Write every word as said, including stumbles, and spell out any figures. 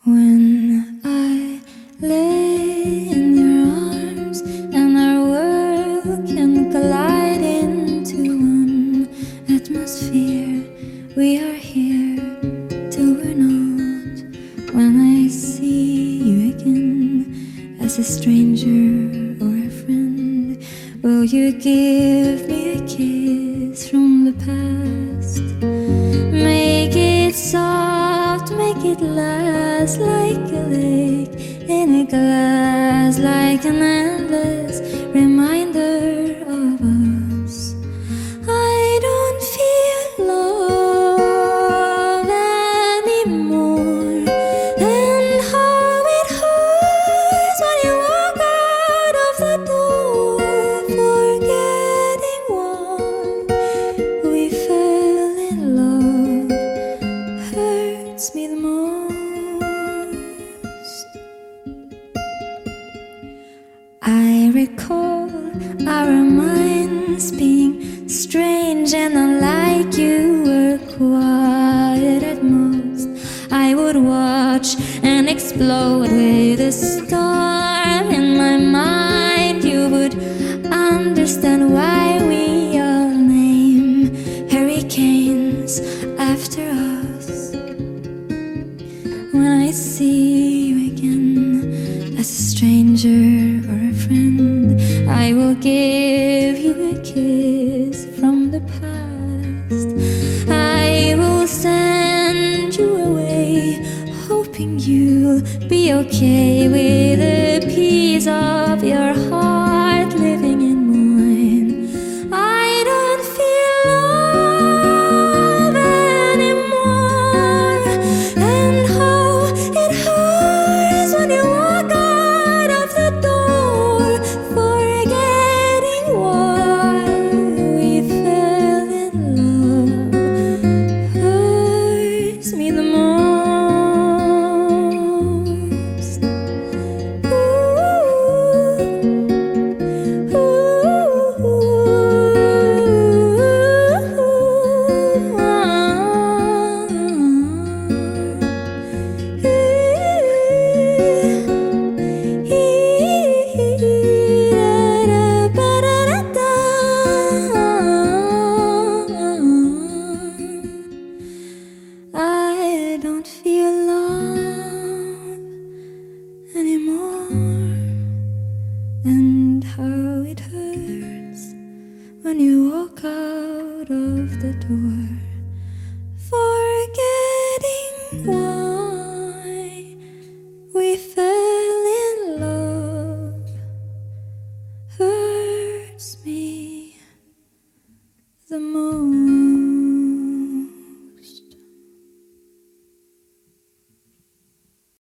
When I lay in your arms and our world can collide into one atmosphere, we are here till we're not. When I see you again as a stranger or a friend, will you give me a kiss from the past? Make it soft, make it last, like a lake in a glass, like an endless reminder of us. I don't feel love anymore, and how it hurts when you walk out of the door, forgetting why we fell in love hurts me the most. I recall our minds being strange and unlike. You were quiet at most. I would watch and explode with a storm in my mind. You would understand why we all name hurricanes after us. When I see you again as a stranger or a friend, I will give you a kiss from the past. I will send you away, hoping you'll be okay with a piece of your heart living in mine. I don't feel love anymore, and how it hurts when you walk out of the door, forgetting why we fell in love hurts me the most. I don't feel love anymore, and how it hurts when you walk out of the door, forgetting why we fell in love hurts me the most.